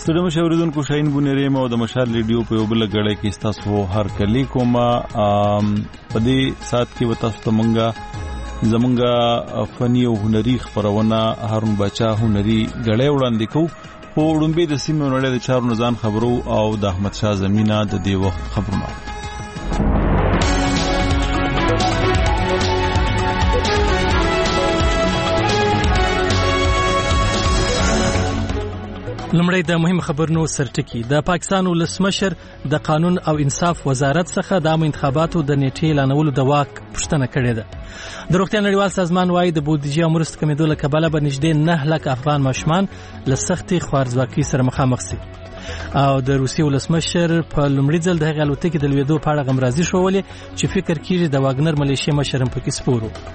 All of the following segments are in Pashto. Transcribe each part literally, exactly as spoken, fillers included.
ستړي مشه اوریدونکو شاهین بونیریم او د مشال ریډیو په یو بل غړی کې تاسو هر کلی کومه په دې سات کې وتا ستاسو مونږه زمونږه فني او هنري خبرونه هارون بچا هنري غړی وړاندې کو په وړاندې د سیمې نړۍ د چارو نزان خبرو او د احمد شاه زمینه د دې وخت خبرونه. لمړی د مهم خبرونو سرټکی. د پاکستان ولسمشر د قانون او انصاف وزارت څخه د عامه انتخاباتو د نیټې اعلانولو د واک پوښتنه کړې ده. د روغتیا نړیوال سازمان وايي د بودیجې مرستې کمیدو له کبله به نږدې نه لک افغان ماشومان له سختې خوارځواکۍ سره مخامخ شي. او د روسیې ولسمشر په لومړي ځل د هغې الوتکې د لوېدو په اړه غمرازي ښولې چې فکر کیږي د واګنر ملیشې مشر هم پکې سپور و.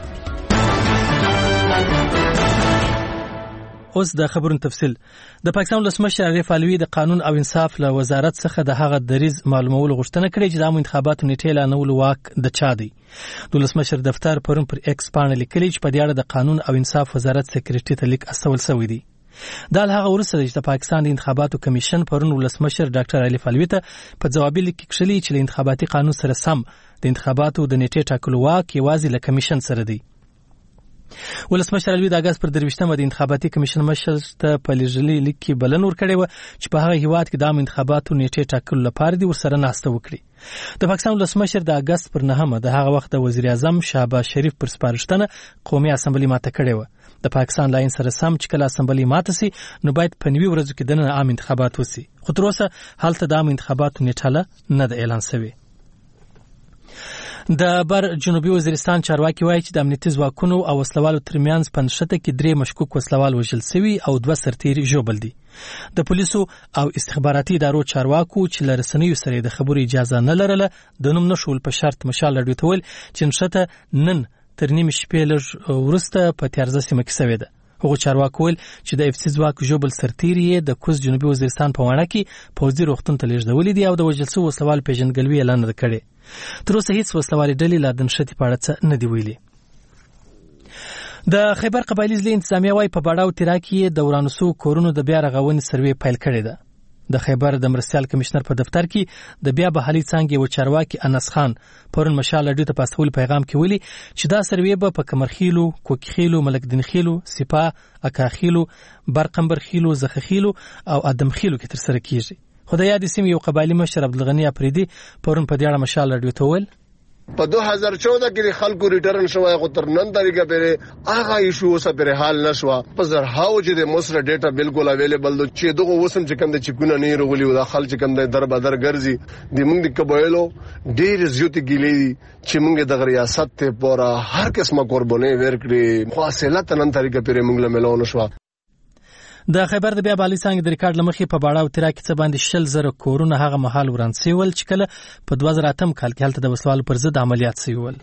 اوس د خبرونو تفصیل. د پاکستان ولسمشر عارف علوي د قانون او انصاف له وزارت څخه د هغه دریز معلومولو غوښتنه کړې چې د عامه انتخاباتو نیټې اعلانولو واک د چا دی. د ولسمشر دفتر پرون پر ایکس باندې لیکلي چې په دې اړه د قانون او انصاف وزارت سکرټري ته لیک استول شوی دی. دا له هغه وروسته چې د پاکستان د انتخاباتو کمیشن پرون ولسمشر ډاکټر عارف علوي ته په ځوابي لیک کې کښلي چې د انتخاباتي قانون سره سم د انتخاباتو د نیټې ټاکلو واک یوازې له کمیشن سره دی. ولسمشر علوي د اگست پر درویشتمه د انتخاباتي کمیشن مشر ته په لېږلي لیک کې بلنه ورکړې وه چې په هغه هیواد کې د عامه انتخاباتو نیټې ټاکلو لپاره دې ورسره ناسته وکړي. د پاکستان ولسمشر د اگست پر نهمه د هغه وخت د وزیر اعظم شهباز شریف پر سپارښتنه قومي اسمبلي ماته کړې وه. د پاکستان لاین سره سم چې کله اسمبلي ماته سي نو باید په نوي ورځو کې دننه عام انتخابات وسي، خو تر اوسه هلته د عام انتخاباتو نیټه نه ده اعلان شوې. د بر جنوبي وزیرستان چارواکي وایي چې د امنیتي ځواکونو او وسلوالو ترمنځ په نښته کې درې مشکوک وسلوال وژل شوي او دوه سرتیري ژوبل دي. د پولیسو او استخباراتي ادارو چارواکو چې له رسنیو سره د خبرو اجازه نه لرله د نوم نښول په شرط مشال راډیو ته ویل چې نښته نن تر نیمې شپې لږ وروسته په تیارزه سیمه کې شوې ده. هغو چارواکو ویل چې د اف سي ځواک ژوبل سرتیري یې د کوز جنوبي وزیرستان په واڼه کې پوځي روغتون ته لېږدولي دي او د وژل شوو وسلوال پېژندګلوي اعلان نه ده کړې. تر اوسه هیڅ وسلوالې ډلې لا د نښتې په اړه څه نه دي ویلي. د خیبر قبایلي ضلع انتظامیه وایي په باډا او تیرا کې د ورانو شوو کورونو د بیا رغونې سروې پیل کړې ده. د خیبر د مرستیال کمشنر په دفتر کې د بیا بحالي څانګې یو چارواکي انس خان پرون مشال راډیو ته په استولي پیغام کې ویلي چې دا سروې به په کمرخیلو، کوکخیلو، ملکدین خیلو، سپاه، اکاخیلو، برقمبرخیلو، زخخیلو او ادمخیلو کې ترسره کیږي. خو د یادې سیمې یو قبایلي مشر عبدالغني اپریدي پرون په دې اړه مشال راډیو ته وویل په دو هزار چودہ کې خلکو ریټرن شوی خو تر نن تاریخه پورې هغه ایشو اوسه پورې حل نشو. په زرهاو چې د مصر ډیټا بالکل اویلیبل دو چې دغه وسم چې کوم د چکونه نه رغولي او د خلک کوم د در بدر ګرځي د موږ د قبایلو ډېر زیات ګیلې چې موږ د ریاست ته پورا هر قسمه قرباني ورکړي خو اصلت نن تاریخه پورې موږ له ملو نشو. د خیبر د بیا بالي څنګه د ریکارډ لمخې په باډا او تیرا کې څه باندې شل زره کورونه هغه مهال وران سیول چې کله په دوه زره اتم کال کې هلته د وسوالو پر ضد عملیات سیول.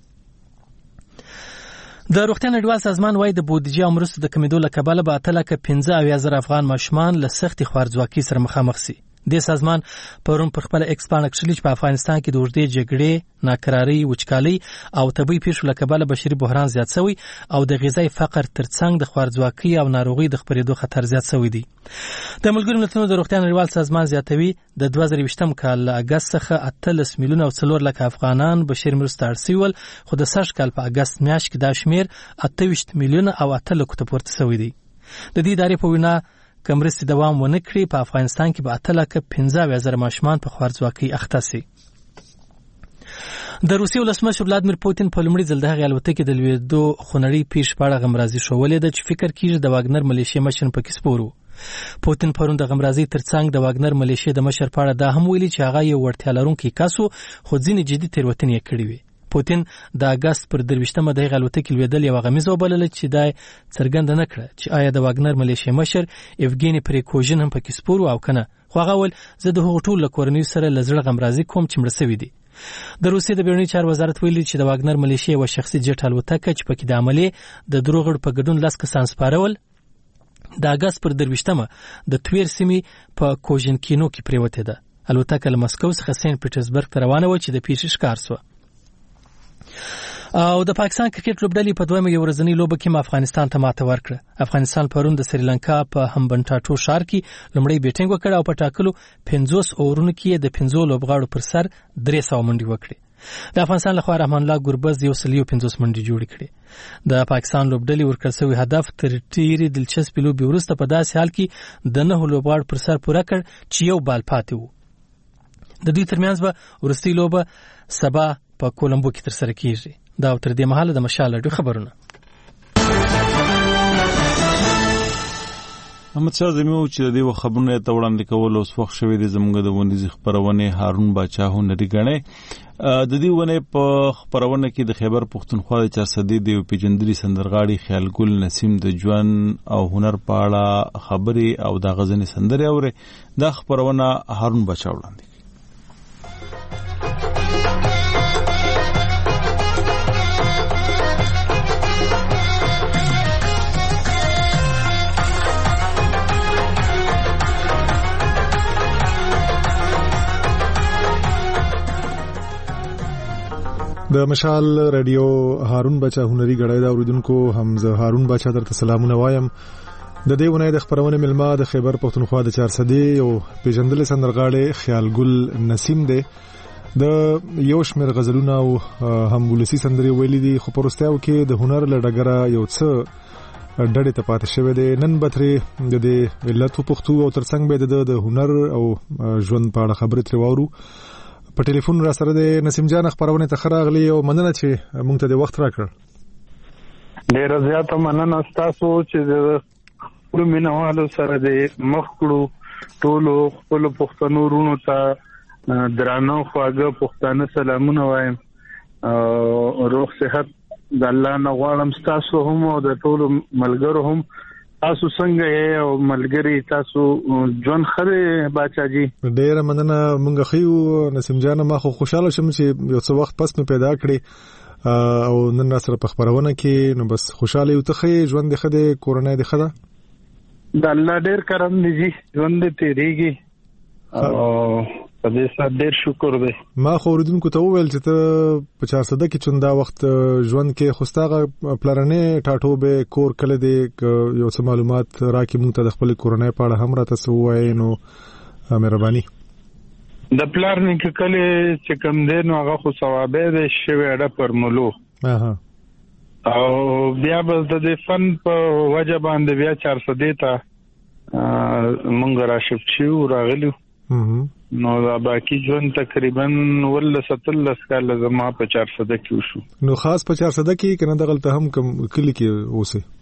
د روغتیا نړیوال سازمان وايي د بودیجې او مرستو د کمیدو له کبله به اته لکه پنځه اویا زره افغان ماشومان له سختې خوارځواکۍ سره مخامخ شي. د سازمان پرون پر خپل ایکس باندې کښلي چې په افغانستان کې د اوږدې جګړې، ناکرارۍ، وچکالۍ او طبي پیښو له کبله بشري بحران زیات شوی او د غذایي فقر ترڅنګ د خوارځواکۍ او ناروغۍ د خپرېدو خطر زیات شوی دی. د ملګرو ملتونو د روغتیا نړیوال سازمان زیاتوي د دوه زره یوویشتم کال له اګست څخه اتلس میلیونه او څلور لکه افغانان بشري مرستو ته اړ شوي ول، خو د سږ کال په اګست میاشت کې دا شمېر اته ویشت میلیونه او اته لکو ته پورته شوی دی. د دې ادارې په وینا که مرستې دوام ونه کړي په افغانستان کې به اته لکه پنځه اویا زره ماشومان په خوارځواکۍ اخته شي. د روسیې ولسمشر ولادیمیر پوتین په لومړي ځل د هغې الوتکې د لوېدو خونړۍ پیښې په اړه غمرازي ښولې ده چې فکر کېږي د واګنر ملیشې مشر پکې سپور و. پوتین پرون د غمرازۍ ترڅنګ د واګنر ملیشې د مشر په اړه دا هم ویلي چې هغه یو وړتیا لرونکی کس و خو ځینې جدي تېروتنې یې کړې وې. پوتین د اګست پر درویشتمه د هغې الوتکې لوېدل یوه غمیزه وبلله چې دا څرګنده نه کړه چې آیا د واګنر ملیشې مشر ایفګیني پریکوژن هم پکې سپور و او که نه، خو هغه ویل زه د هغو ټولو له کورنیو سره له زړه غمرازي کوم چې مړه شوي دي. د روسیې د بیروني چارو وزارت ویلي چې د واګنر ملیشې یوه شخصي جټ الوتکه چې پکې د عملې د درو غړو په ګډون لس کسان سپارول د اګست پر درویشتمه د تویر سیمې په کوژنکینو کې پرېوتې ده. الوتکه له مسکو څخه سین پیټرزبرګ ته روانه وه چې د پیښې ښکار شوه. او د پاکستان کرکټ لوبډلې په دویمه ورځنۍ لوبه کې افغانستان ته ماته ورکړه. افغانستان پرون د سریلانکا په همبنټاټو ښار کې لومړی بیټینګ وکړ او په ټاکلو پنځوس اورونو کې د پنځو لوبغاړو پر سر درې سوه منډې وکړې. د افغانستان لخوا رحمان الله ګربز یو سل یو پنځوس منډې جوړې کړې. د پاکستان لوبډلې ورکړل شوی هدف تر ډېرې دلچسپې لوبې وروسته په داسې حال کې د نهو لوبغاړو پر سر پوره کړ چې یو بال پاتې و. د دوی ترمنځ به وروستۍ لوبه سبا په کولمبو کې ترسره کیږي. دا تر دې مهاله د مشال راډیو خبرونه. محمد شاه زمو چې د دې خبرونه ته وړاندې کول اوس وخت شوی د زموږ د ونیز خبرونه هارون باچا هنري غنې د دې ونه په خبرونه کې د خیبر پښتونخوا د چارسدي د پیجندري سندرغاړي خیال ګل نسیم د ژوند او هنر په اړه خبري او د غزنې سندري اوره د خبرونه هارون باچا وړاندې. د مشال رادیو هارون بچا هنري غړای دا اوریدونکو حمزه هارون بچا درته سلامونه وایم. د دې ونه د خبرونه ملما د خیبر پښتونخوا د چارسدي او پیجندل سندرغاړي خیال ګل نسیم دی. د یو شمیر غزلونه او هم ولسی سندري ویلي دي خو پرستاو کې د هنر لړګره یو څه ډډه ته پاتې شوی دی. نن بتري د دې علت پښتو او ترڅنګ به د هنر او ژوند په اړه خبرې تر وورو. په ټلیفون را سره د نسیم جان خبرونه ته خراغلی او مننه چې مونږ ته د وخت راکړ. ډیر زیاته مننه تاسو چې د خپل مینوالو سره د مخکړو ټولو خپل پښتنو رونو ته درانه خواږه پښتانه سلامونه وایم. روغ صحت د الله نه غواړم تاسو هم او د ټولو ملګرو هم. تاسو څنګه یې او ملګری تاسو جون خره باچا جی؟ ډیر مننه مونږ خو نسیم جان ما خو خوشاله شم چې یو څه وخت پس مې پیدا کړی او نن سره په خبرونه کې نو بس خوشاله یو ته ژوند د خده کورونه د خده د الله ډیر کرم دی جی ژوند تیریږي او په دې سره ډیر شکر دی. ما خو اوریدونکو ته وویل چې ته په چارسده کې چوندا وخت ژوند کې خوستاغه پلانې ټاټو به کور کله دی یو څه معلومات راکې مونږ ته د خپل کورونه په اړه هم راته سوای نو مهرباني. د پلان کې کله چې کوم دی نو هغه خو ثوابه دی شوی اړه پر مولو اها او بیا به د فن په وجه باندې بیا چارسده ته مونږ را شفت شو راغلو نو دا باقی ژوند تقریبا ول ستلس کال زما په چارسده کې وشو. نو خاص په چارسده کې کنه دغلته هم کم کلی کې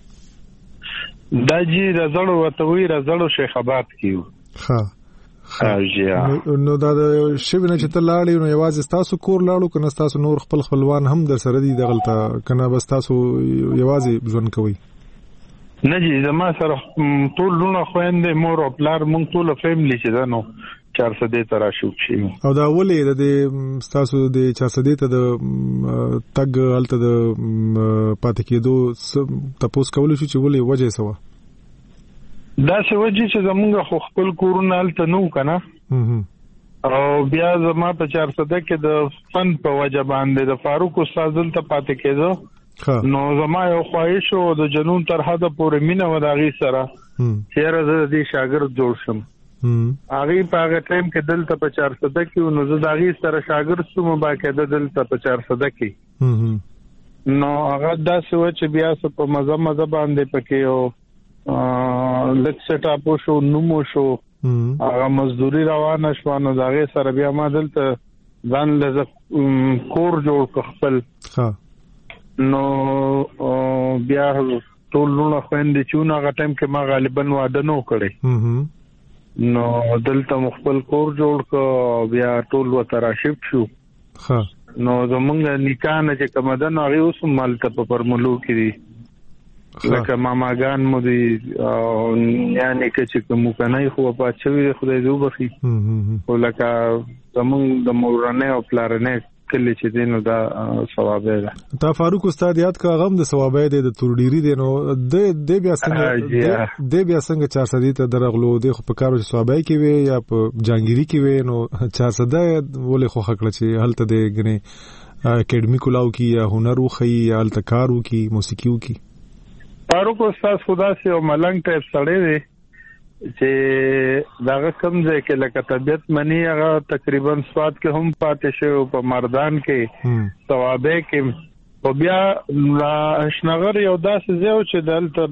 اوسه دا جی رزړو وتوی رزړو شیخ آباد کې ها ها نو دا شوی نه چې ته لاړې نو یوازې تاسو کور لاړو کنه تاسو نور خپل خپلوان هم در سره دي دغلته کنه بس تاسو یوازې ژوند کوي؟ نه جی زما سره ټول لونه خويندې مور او پلار مونږ ټول فیملی چې دا نو چارسده ته راشو شي. او دا ولې د تاسو د چارسده ته د تګ الته د پاتې کېدو تاسو کولای شئ چې ولې وجه سوا؟ دا څه وجه چې زمونږ خو خپل کورونه الته نو کنه او بیا زما په چارسده کې د فن په وجه باندې د فاروق استاد ته پاتې کېدو نو زما یو خواهش او د جنون تر حد پورې مینه و د غي سره چیرې زه د شاګرد جوړ شم. هغه په هغه ټایم کې دلته په چارسده کې نو زه د غي سره شاګرد شوم باقاعده دلته په چارسده کې نو هغه داسې و چې بیا څه په مزه مزه باندې پکې او لکه سټ اپ شو نومو شو هغه مزدوري روانه شو نو د غي سره بیا ما دلته ځان له کور جوړ خپل ها نو بیا ټول لونه خويندې چې نو هغه ټایم کې ما غالبا واده نو کړی نو دلته مخبل کور جوړ کو بیا ټول وته راشپ شو ها نو زمونږ نکاح نه چې کوم ده نو هغه اوس مالته په پرملو کې دي لکه ماماګان مو دي یعنی چې کوم کنه خو په چوي خدای دې وبخي او لکه زمونږ د مورانه او پلارنه کلی چې دینو دا ثواب دی. تا فاروق استاد یاد کا غم د ثواب دی د تورډيري دی نو د د بیا څنګه د بیا څنګه چارسدي ته درغلو دی خو په کارو چې ثواب کې وي یا په جانګيري کې وي نو چارسده ولې خو خکړه چې هلته دی غني اکیډمی کولاو کی یا هنر وخی یا التکارو کی موسیقیو کی؟ فاروق استاد خدا سي او ملنګ ټایپ سړی دی چې داغه کم ځای کې لکه طبيعت منی هغه تقریبا سواد کې هم پاتې شو په مردان کې ثوابه کې او بیا شنغر یو داسې ځای چې دلته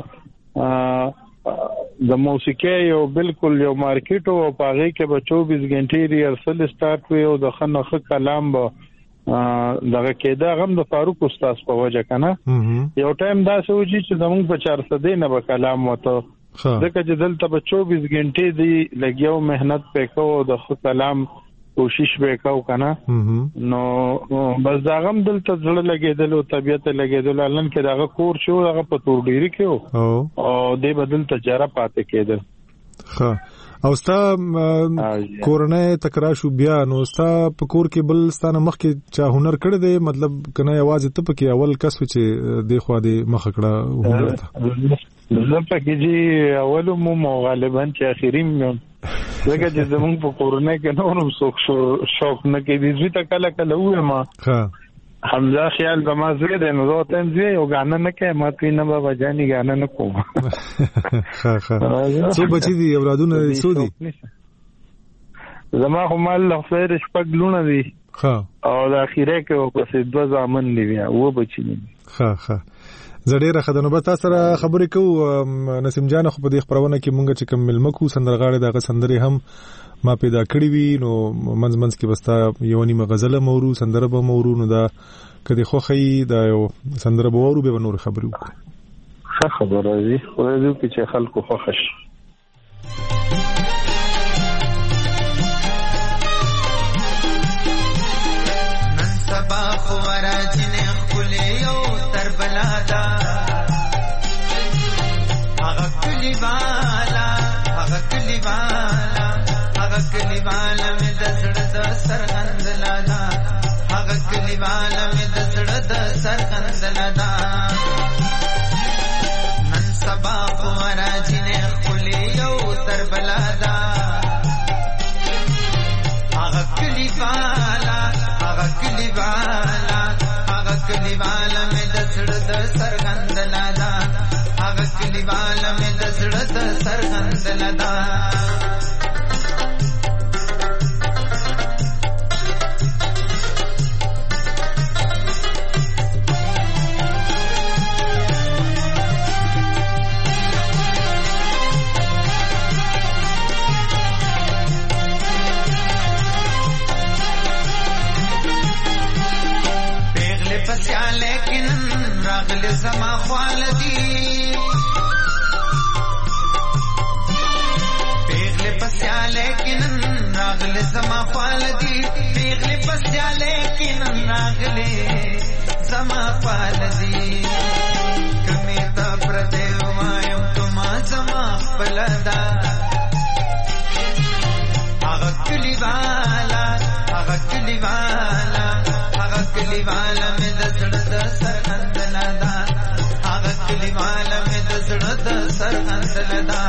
به د موسیقي یو بالکل یو مارکیټ او پاغه کې به چوبیس غنټې ریهرسل سٹارټ وي او د خنخ کلام به دغه کېدا غم د فاروق استاد په وجه کنه یو ټایم دا سوچي چې زموږ په چار سده نه به کلام وته ځکه چې دلته په چوبیس غنټې دی لګیاو مهنت وکاو د خپل کلام کوشش وکاو کنه نو بس دا غم دلته ځړ لګیدل او طبيعت لګیدل لن کې داغه کور شو دغه په تور ډیری کې او د بدل تجاره پاتې کېدل. ها او ستا کورنۍ تکرار شو بیا نو ستا په کور کې بل ستانه مخ کې چا هنر کړی دی مطلب کنه आवाज ته پکې اول کس چې د خو د مخ کړه هنر ته زه پکې جی اولو مو غالبا چې اخرین یم زګه چې زمونږ په کورنۍ کې نورم څوک شوق نه کوي دې ته کله کله وې ما ها حمزه خیال به ما زړه د نو ته زه یو غانا نه کوي ما ته نه بابا جاني غانا نه کوم ها ها څو بچی دي اولادونه څو دي زما هم الله خیر شپږ لونه دي ها او د اخیره کې په دوه ځامن دی بیا و بچی دي ها ها زړه راخدنو به تاسو سره خبرې کوو نسیم جان خو په دې خبرونه کې مونږ چې کوم ملمکو سندرغاړي دغه سندري هم ما پیدا کړی وی نو منځ منځ کې بستا یو نیمه غزله مورو سندره به مورو نو دا کدي خو خی دا یو سندره به ورو به نور خبرو ښه خبره دي خو دې چې خلکو خوښ نن سبا خو راځنه خپل یو تر بلادا هغه کلی والا هغه کلی والا کلی والا می د زړه د سرغند لادا هغه کلی والا می د زړه د سرغند لادا نن سبا خو راځنه خپل یو تر بلادا هغه کلی والا هغه کلی والا هغه کلی والا می د زړه د سرغند لادا هغه کلی والا می د زړه د سرغند لادا زما خالدی پیغله پسیا لیکن راغله زما خالدی پیغله پسیا لیکن راغله زما خالدی کمی تا پرده وایم تما زما بلدا هغه کلی والا هغه کلی والا هغه کلی والا مې د زړه د سرغند لادا هغه کلی والا مې د زړه د سرغند لادا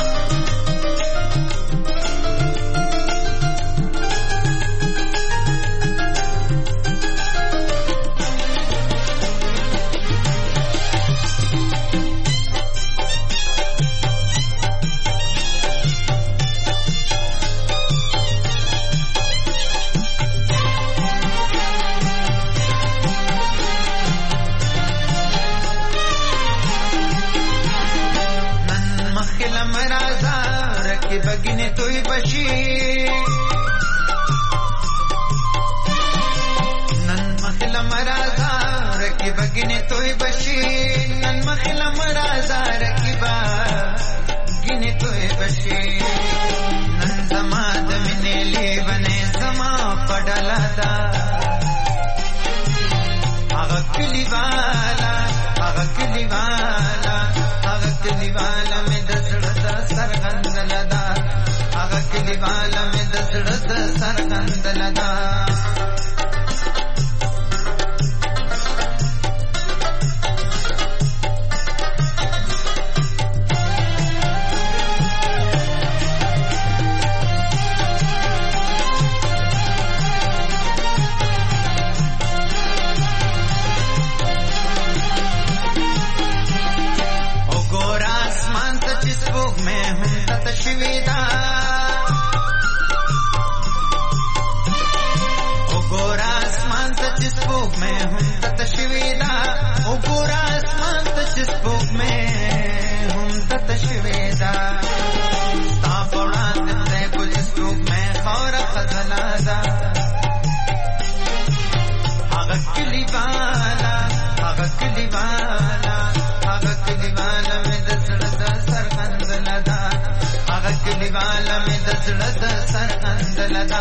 بگینه توی بشی نن مخلا مرازا رکی بگینه توی بشی نن مخلا مرازا رکی بگینه توی بشی نن زما دمینه لیونه زما پڑلا دا آغا کلی والا آغا کلی والا آغا کلی والا میں دسڑ دا سرغند لدا آغا کلی والا میں دسڑ دا سرغند لدا دا هغه کلی والا هغه کلی والا هغه کلی والا مې د زړه د سرغندل دا هغه کلی والا مې د زړه د سرغندل دا.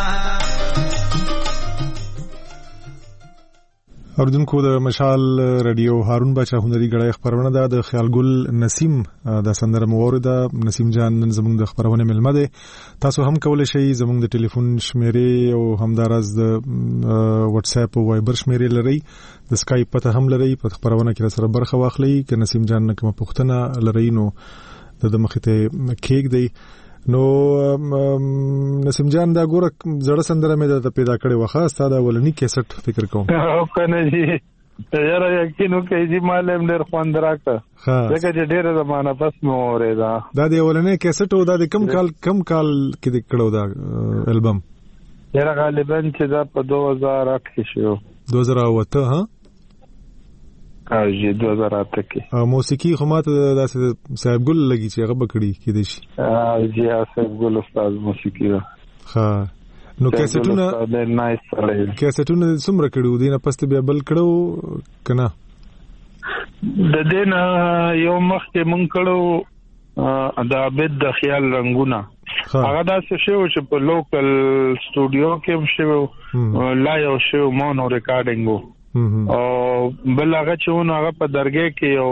اوردونکو د مشال رادیو هارون بچا هنري غړای خبرونه ده د خیالګل نسیم د سندره مورده نسیم جان نن زموږ د خبرونه ملمه ده. تاسو هم کولای شئ زموږ د ټلیفون شمیرې او همدارس د واتس اپ او وایبر شمیرې لري د اسکایپ پته هم لري په خبرونه کې سره برخه واخلئ ک نسیم جان نه کوم پښتنه لري نو د مخته کېک دی. نو نسیم جان دا ګوره زړه سندره مې د پیدا کړې وخه ستاده ولني کیسټ فکر کوم او کنه جی یاره یقینو کې جی مالم ډېر خوند راکړه ځکه چې ډېر زمانہ پس مو اورېدا دا دی ولني کیسټ او دا کم کال کم کال کې د کړو دا البم یاره غالبا چې دا په دوه هزار اته کې شو دوه هزار اته ها او جی دوه هزار اته کې موسیقي خو ماته داسې صاحب ګل لګي چې هغه بکړي کې دي شي او جی صاحب ګل استاد موسیقي دا ها نو کیسټونه نایس سره کیسټونه څومره کړو دینه پسته بیا بل کړو کنه د دین یو مخ کې مونږ کړو د عبد د خیال رنگونه هغه دا څه شو چې په لوکل سټوډیو کې شو لا یو شو مونو ریکارډینګو او بل هغه چې ونه هغه په درګه کې یو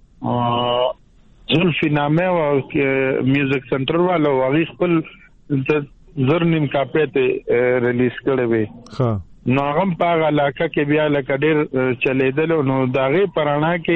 زلفی نامه او میوزیک سنټر والو هغه خپل زر نیم کاپی ته ریلیز کړی وی نو هغه په علاقه کې بیا لکه ډېر چلیدل نو داغه پرانا کې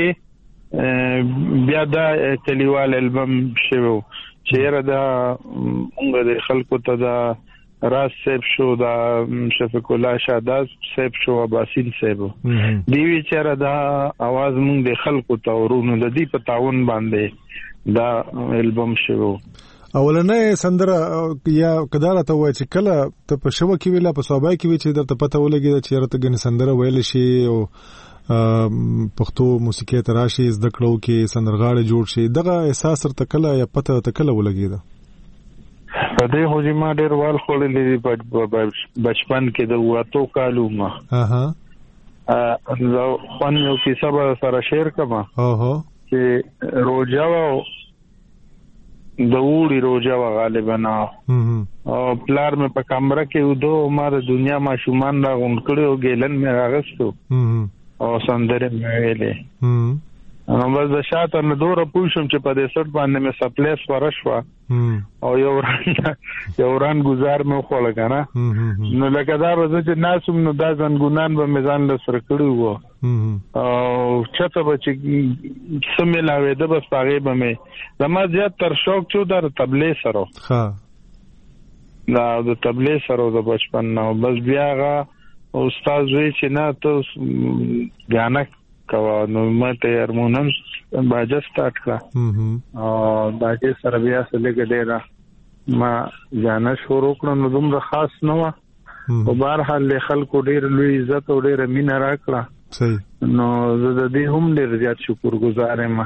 بیا دا کلیوال البم شوو چیرې دا موږ د خلکو ته دا راز سیب شو دا شفیق الله شاداز سیب شو اباسین سیب دیوی چیرې دا आवाज موږ د خلکو ته ورونو د دې په تعاون باندې دا البم شوو. اولنې سندره یا کداله ته وای چې کله ته په شو کې ویلا په صوبای کې وی چې درته پته ولګي چې چیرته غن سندره ویل شي او پښتو موسیقي تراشي زده کړو کې سندرغاړي جوړ شي دغه احساس تر کله یا پته ته کله ولګي دا په دې هو چې ما ډېر وال خولې بچپن کې د واتو کالو ما اها ا نو خو نو کې سبا سره شیر کما اوه چې روجا و د وړي روجا و غالبا او پلار مې په کمره کې ودو ما د دنیا ما شومان را غون کړو ګیلن مې راغستو او سندره مې ویلې نو بس د شاته نه دوره پوښم چې په دې سټ باندې مې سپلیس ورشوا او یو ران یو ران گزار مې خو لګانا نو لکه دا وځي چې ناسوم نو دا ځنګونان به میزان لسر کړو وو او چته به چې سملاوي د بس پاغه به مې زما زیات تر شوق چو در تبلې سره ها دا د تبلې سره د بچپن نو بس بیاغه استاد وی چې نه ته غانا کوا نو مته هارمونم باجه سٹارټ کړه او دا چې سره بیا سره ګډه ما غانا شروع کړم نو دومره خاص نه و او بهر حال خلکو ډیر لوی عزت او ډیر مینه راکړه صحیح نو زه د دې هم ډیر زیات شکر گزار یم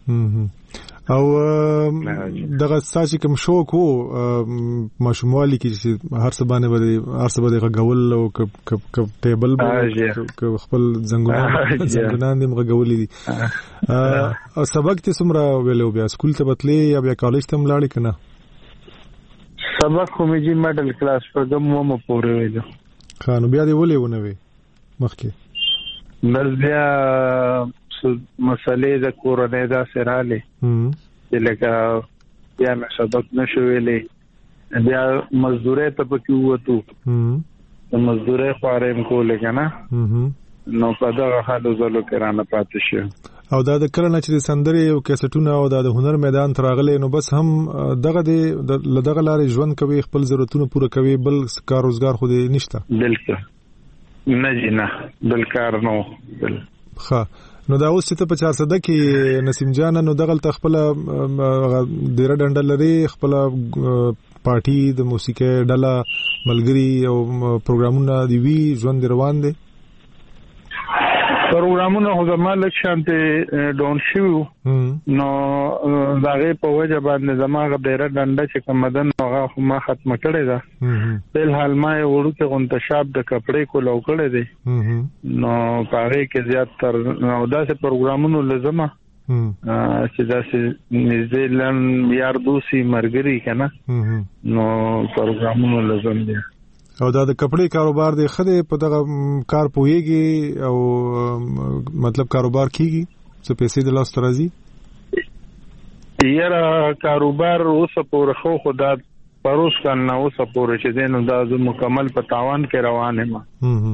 او دغه ساسي کوم شوق وو ماشوموالي کې چې هر څه باندې هر څه باندې غول او ک ټیبل خپل زنګونان زنګونان دې غولې دي او سبق ته سمرا ویلو بیا سکول ته بتلې یا بیا کالج ته ملاړې کنه سبق کومې جی میډل کلاس پر کوم مو پورې ویلو خانو بیا دې ولې ونه وي مخکې بس بیا مسئله د کورونه دا سراله چې لکه بیا مې سبق نشو ویلې بیا مزدوري ته پکې وته مزدوري خوارم کولې کنه نو په دا حالو زلو کې رانه پاتې شو او دا د کله چې سندري او کیسټونه او د هنر میدان تراغله نو بس هم دغه دغه لارې ژوند کوي خپل ضرورتونه پوره کوي بل کار روزګار خو دې نشته بالکل نه جنا بل کار نو بل ښه نو دا اوس چې ته په چار صده کې نسیم جان نو دغه خپل ډیره ډنډل لري خپل پارټي د موسیقي ډله ملګری او پروګرامونه دی وی ژوند روان دي پروګرامونه خو زما لږ شانته ډاون شوي نو دغه په وجه باندې زما غ ډیره ډنډه چې کوم مدن هغه خو ما ختمه کړې ده. بل حال ما یې وړو کې غونتشاب د کپړې کو لو کړې دي نو پاره کې زیات تر نو داسې پروګرامونو لزمه چې داسې نیوزیلند یار دوسی مرګري کنه نو پروګرامونو لزم دي. او دا د کپړې کاروبار دی خدای په دغه کار پويږي او مطلب کاروبار کیږي څه پیسې د لاس ترازی یاره کاروبار اوس پورې خو خدای پروس کنه اوس پورې چې دینو دا مکمل په تاوان کې روانه ما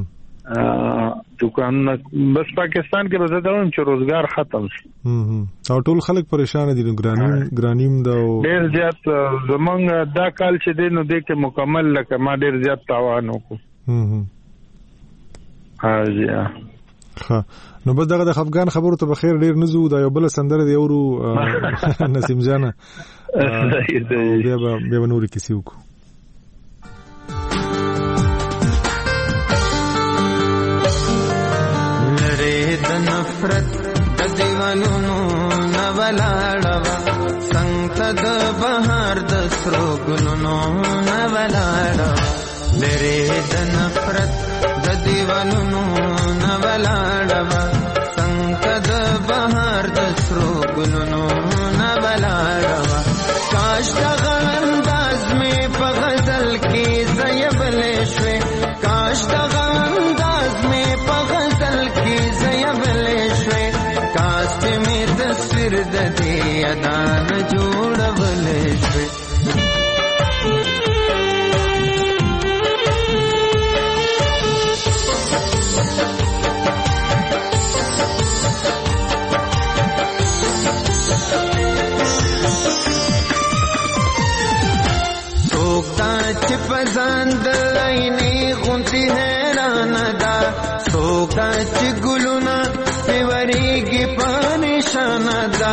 دکان بس پاکستان کې به زدهوم چې روزګار ختم شي او ټول خلک پریشان دي. ګرانیم ګرانیم دا ډیر زیات زمونږ دا کال چې دینو دې کې مکمل لکه ما ډیر زیات تاوان وکړ. ها جی ها نو بس دغه د افغان خبرو ته بخیر ډیر نزو دا یو بل سندره دی ورو نسیم جانا بیا بیا نور کیسې وکړو. د نفرت د دیوانونو نولاړوا څنګه د بهار د سرو ګلونو نولاړوا لری د نفرت د دیوانونو نولاړوا څنګه د بهار د سرو ګلونو نولاړوا کاش دغه انداز می په غزل کې زیبل شوي کاش دغه انداز می په غزل کې تصویر د دې ادان جوړول شوي سوکتا چې پزان د عینې غونتی حیران ده سوکتا چې ګلونه پیوریږي پانشانه ده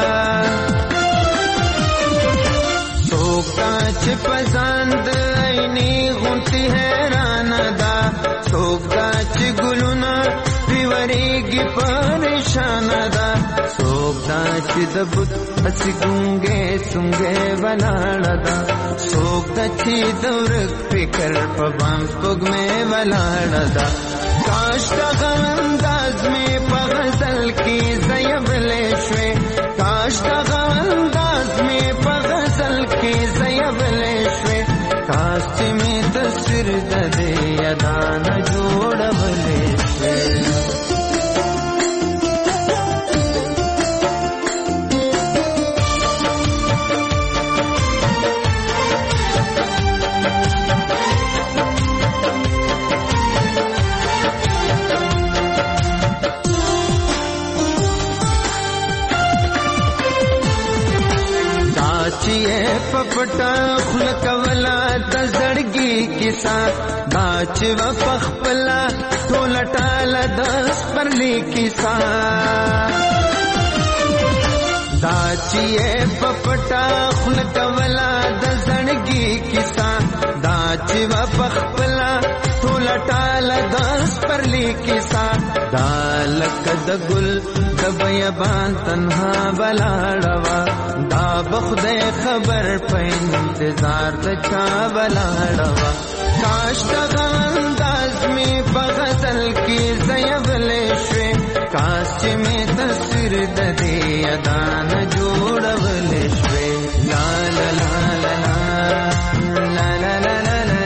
سوکتا چې پزان د عینې غونتی حیرانه ده سوکتا چې ګلونه پیوریږي پانشانه ده سوکتا چې د بت هسې ګونګې سونګې ولاړه ده سوکتا چې د ورک فکر په بام سپوږمۍ ولاړه ده کاش دغه انداز می په غزل کې زیبل شوي کاش دغه انداز می په غزل کې زیبل شوي کاش چې می تصویر د دې ادان جوړول شوي. پپټا خل کولا د زړګي کیسا باچ و پخپلا ټول ټاله د پرلی کیسا داچی پپټا خل کولا د زړګي کیسا داچ و پخپلا ټول ټاله د پرلی کیسا دالک د ګل د بیابان تنها بلاړوا دا بخدای خبر په انتظار د چا بلاړوا کاش دغه انداز می په غزل کې زیبل شوي کاش چې می تصویر د دې ادان جوړول شوي. لا لا لا لا لا لا لا لا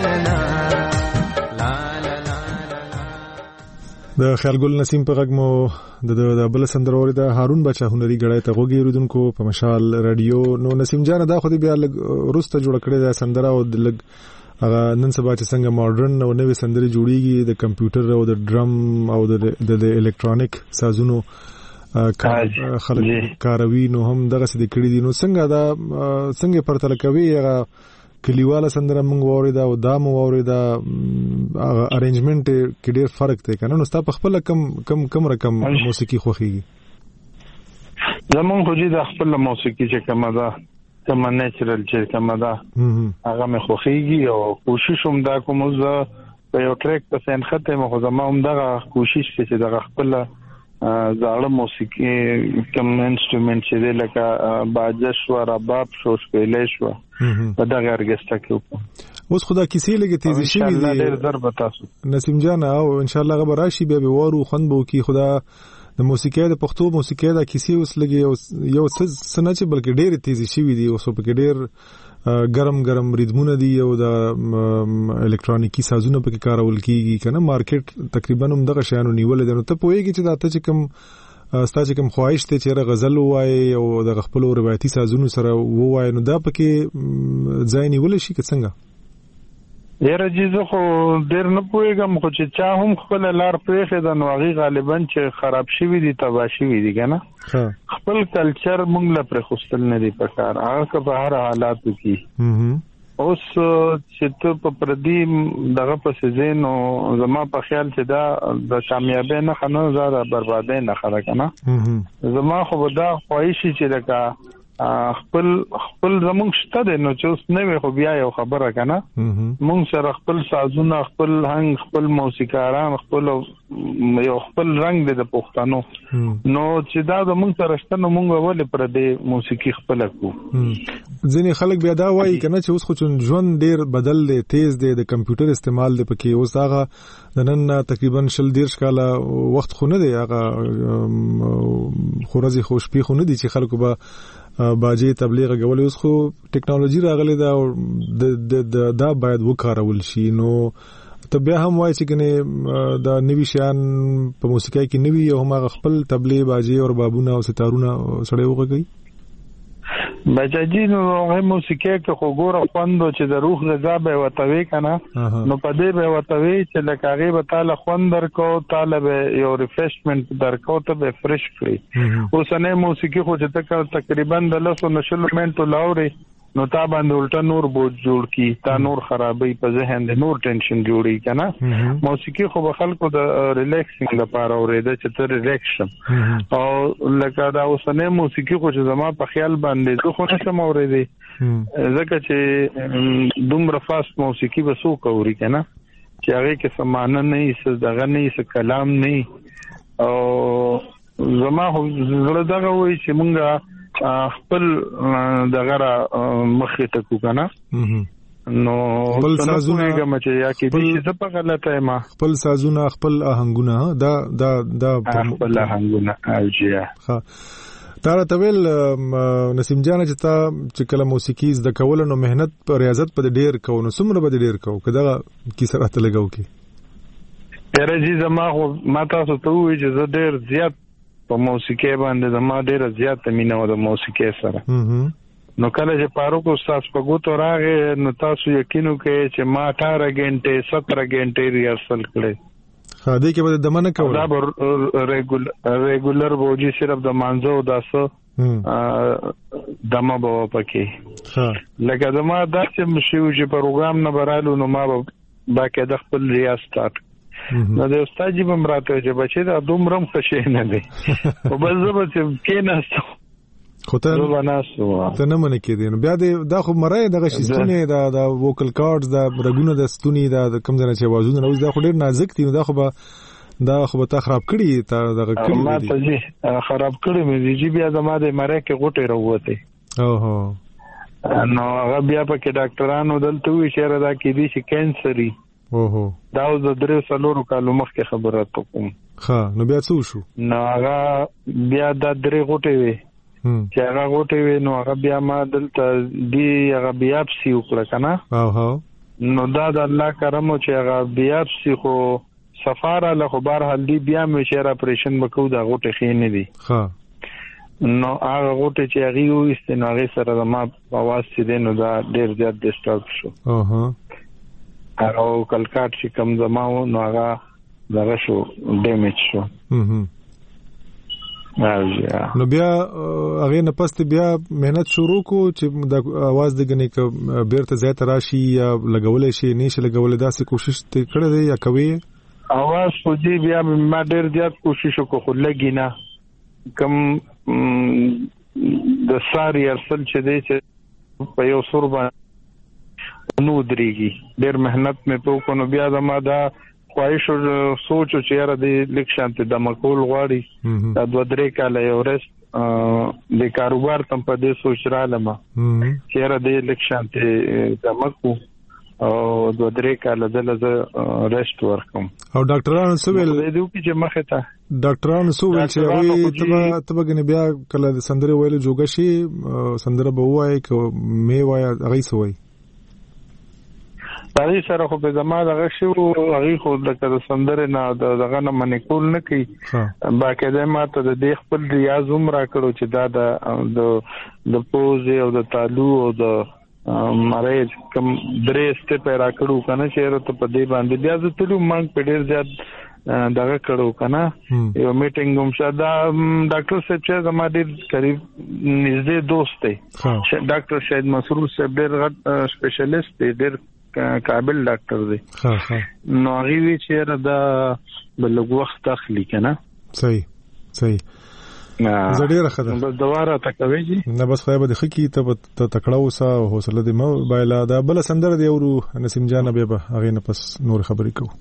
د خیالګل نسیم په غږ مو د د بل سندروري د هارون بچا هنري غړای ته غوږی ردونکو په مشال رادیو نو نسیم جان دا خو دې بیا لګ روسته جوړ کړی دا سندره او لګ هغه نن سبا چې څنګه ماډرن او نوې سندري جوړیږي د کمپیوټر او د ډرم او د د الکترونیک سازونو خلک کاروي نو هم دغه څه د کړی دي نو څنګه دا څنګه پرتل کوي هغه کلیواله سندره موږ ووريدا او دا مو ووريدا ارینجمنت کې ډېر فرق دی کنه نو ستا په خپل کم کم کم رقم موسیقي خوخيږي زمون خو دې د خپل موسیقي چې کومه ده کومه نیچرل چې کومه ده هغه مې خوخيږي او کوشش هم دا کوم زه په یو ټریک په سن خته مخ زما هم دغه کوشش چې دغه خپل زاړه موسیقي کوم انسټرومنټ چې دی لکه باجه شو رباب شو شپېلې شو په دغه ارکسترا کې اوس خدا کیسې لګي تیزی شي دي ډېر ضرب تاسو نسیم جان او ان شاء الله غبر راشي بیا به وارو خوند بو کی خدا د موسیقي د پښتو موسیقي د کیسې اوس لګي یو سنه چې بلکې ډېر تیزی شي دي اوس په کې ډېر ګرم ګرم ریدمونه دي او د الکترونیکی سازونه په کې کارول کیږي کنه مارکیټ تقریبا هم دغه شانو نیول دي نو ته پوهیږي چې دا ته چې کوم ستاسو کوم خواهش ته چې غزل وای او د خپل روایتي سازونو سره وای نو دا پکې ځای نیول شي که څنګه یاره جزو خو ډیر نه پوهیږم خو چې چا هم خپل لار پرېښې ده نو هغې غالبا چې خراب شوي دي تباه شوي دي که نه خپل کلچر موږ له پرېښودل نه دي په کار هغه که په هر حالاتو کې اوس چې ته په پردي دغه پسې ځې نو زما په خیال چې دا د کامیابۍ نښه نه ده د بربادۍ نښه ده که نه زما خو به دا خواهشي چې لکه خپل خپل زمونږ شته دی نو چې اوس نه وي خو بیا یو خبره که نه مونږ سره خپل سازونه خپل هنګ خپل موسیقاران خپل یو خپل رنګ دی د پښتنو نو چې دا زمونږ سره شته نو مونږ ولې پردې موسیقي خپله کړو ځینې خلک بیا دا وایي که نه چې اوس خو چې ژوند ډېر بدل دی تیز دی د کمپیوټر استعمال دی پکې اوس هغه د نن تقریبا شل دېرش کاله وخت خو نه دی هغه خو ورځې خو شپې خو نه دي چې خلکو به باجی تبلیغ غوړي اوس خو ټیکنالوژي راغلي دا او دا باید وکارول شي نو ته بیا هم وایي چې کنه دا نوی شیان په موسیقۍ کې نوی او هم خپل تبلیغ باجی او بابونه او ستارونه سړی وغږی بچاجي نو هغه موسیقي کې خو ګوره خوند چې د روح غذا به وتوي کنه نو په دې به وتوي چې لکه هغه به تعالی خوند درکو تعالی به یو ریفریشمنت درکو ته به فرش کړی اوسنه موسیقي خو چې تقریبا د لاسو نشل منټو لاوري نو تا باندې الټا نور بوج جوړ کی تا نور خرابې په ذهن د نور ټینشن جوړي کنه موسیقي خو به خلکو د ریلیکسینګ لپاره اورېده چې ته ریلیکس او لکه دا اوسنه موسیقي خو چې زما په خیال باندې زه خو نشم اورېدې ځکه چې دومره فاست موسیقي به څوک اوري کنه چې هغه کې سمانه نه هیڅ دغه نه هیڅ کلام نه او زما خو زړه دغه وایي چې مونږه خپل دغه مخې ته کو کنه نو خپل سازونه کوم چې یا کې دي چې په غلطه ما خپل سازونه خپل آهنګونه دا دا دا خپل آهنګونه اوجیا ها تاره تویل نسیم جان چې تا چې کله موسیقي زده کول نو مهنت پر ریاضت په ډیر کو نو څومره به ډیر کو کدا کی سره ته لګاو کی پرځي زما ما تاسو ته وی چې زه ډیر زیات په موسیقي باندې زما ډیره زیاته مینه و د موسیقي سره نو کله چې فاروق استاد په ګوتو راغې نو تاسو یقینو کې چې ما اठारह غنټه سترہ غنټه ریهرسل کړې ها دې کې به د مننه کول دا ریګولر ریګولر وږي صرف د مانزو داسو دمه به پکې ها لکه دما داسې مشیو چې پروګرام نه برالو نو ما باکه د خپل ریاض سٹارټ نو د استاد جی بم راته چې بچی دا دومره خوشې نه دي او بس زه به کې نه خو ته ته نه منې کېدې نو بیا دا خو مرای دغه شي ستونی دا د ووکل کارډز دا رګونه د ستونی دا کم ځنه چې وازونه نو دا خو ډیر نازک دي نو دا خو به دا خو به تا خراب کړي تا دغه کړي ما ته جی خراب کړي مې جی بیا زما د مرای کې غوټه راوته او هو نو هغه بیا په کې ډاکټرانو دلته وی شهره دا کې دي چې کینسري اوهو دا د درې سلورو کالو مخکې خبره کوم ها نو بیا څه شو نو هغه بیا د درې غوټې وي چې هغه غوټې وي نو هغه بیا ما دلته دی هغه بیاپسي وکړه کنه او هو نو دا د الله کرم چې هغه بیاپسي خو سفاره له خبر حل دی بیا مې شهر اپریشن وکړو دا غوټې خې نه دي ها نو هغه غوټې چې هغه یو استناغه سره ما اواز سي نو دا ډیر زیات ډیسټرب شو اوه هغه کلکاټ چې کم زماو نو هغه دغه شو ډیمیج شو نو بیا هغه نه پست بیا مهنت شروع کو چې د आवाज د غنې ک بیرته زیات راشي یا لګولې شي نشه لګولې داسې کوشش ته کړې ده یا کوي आवाज خو دې بیا ما ډېر زیات کوشش وکړ خو لګی نه کم د ساری ارسل چې دې چې په یو سور باندې نو درېږي ډېر مهنت مې په کو نو بیا زما دا خواهش او سوچ چې یاره د لیک شانته د مقول غواړي دا دوه درې کاله یو رست د کاروبار تم په دې سوچ را لمه چې یاره د لیک شانته د مکو او دوه درې کاله د رست ورکم او ډاکټرانو سویل د دې چې مخه ته ډاکټرانو سویل چې وي تبه تبه بیا کله د سندره ویل جوګه شي سندره به وایي ک می وایي هغه سوي تاسو سره خو به زما دغه شی او هغه خو د سندره نه دغه نه منکول نه کوي باقاعده ماته د دې خپل ریاض عمر کړو چې دا د د پوز او د تالو او د مریض کم درې سټپ را کړو کنه چې ته په دې باندې بیا د تلو مانګ په ډیر زیات دغه کړو کنه یو میټینګ هم شاده ډاکټر صاحب چې زما ډیر قریب نږدې دوست دی ډاکټر شاهد مسرور صاحب ډیر غټ سپیشلیست دی ډیر قابل ډاکټر دی ها ها نو هغه وی چې دا بلګ وخت تخلی کنه صحیح صحیح زړه راخده بس دواره تکوي جی نه بس خو به د خکی ته تکړه وسه او حوصله دې مو بایلا دا بل سندر دی ورو نسیم جان به به هغه نه پس نور خبرې کو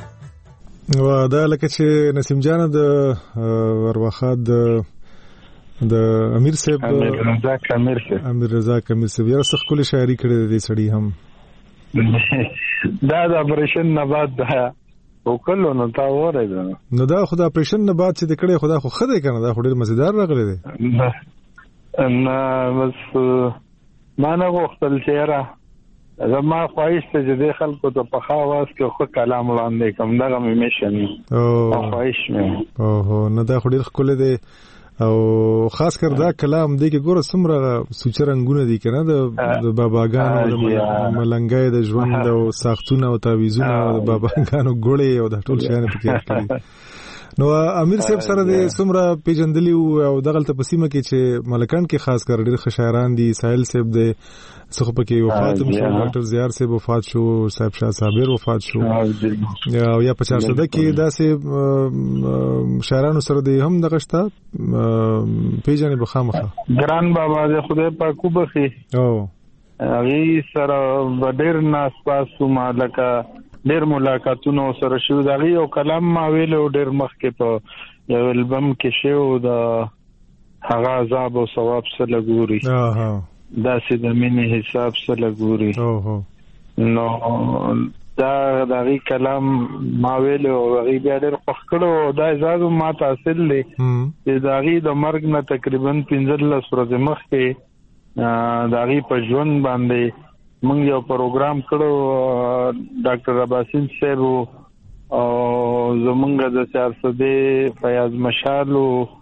دا لکه چې نسیم جان د ورواخه د د امیر صاحب امیر رضا امیر صاحب امیر رضا امیر صاحب یاره سخت کلی شاعري کړې دي سړی هم دا د اپریشن نه بعد دا وکړو نو تا وره ده نو دا خو د اپریشن نه بعد چې د کړې خدا خو خدای کنه دا خو ډیر مزیدار راغلی دی نه بس ما نه غوښتل چې را زما خواهش ته چې د خلکو ته په خواص کې خو کلام وړاندې کوم دغه مې میشن او خواهش مې او نه دا خو ډیر خپل دی او خاص کر دا کلام دی کې ګوره څومره سوچ رنگونه دي کنه د باباګانو د ملنګای د ژوند او ساختونه او تعویذونه او د باباګانو ګړې او د ټول شیان په کې کړی نو امیر صاحب سره د څومره پیجندلی او دغه تپسیمه کې چې ملکان کې خاص کر ډېر خشایران دي ساحل صاحب د څخه پکې وفات هم شو ډاکټر زیار صاحب وفات شو صاحب شاه صابر وفات شو او یا په چارسده کې داسې شاعرانو سره د هم دغه شته پیجنې بخامخه ګران بابا د خدای پاک وبخي او هغه سره ډېر ناس پاسو مالکا ډېر ملاقاتونه سره شو دغه یو کلام ما ویلو ډېر مخکې په یو البم کې شو د هغه عذاب او ثواب سره ګوري اها دا سې د مینې حساب سره ګوري اوه نو دا دغه کلام ما ویلو هغه بیا ډېر پخکړو دا اجازه ما تحصیل لې چې دغه د مرګ نه تقریبا پنځه ورځې مخکې دغه په ژوند باندې موږ یو پروګرام کړو ډاکټر عباسین صاحب او زمونږ د سیاستي فیاض مشالو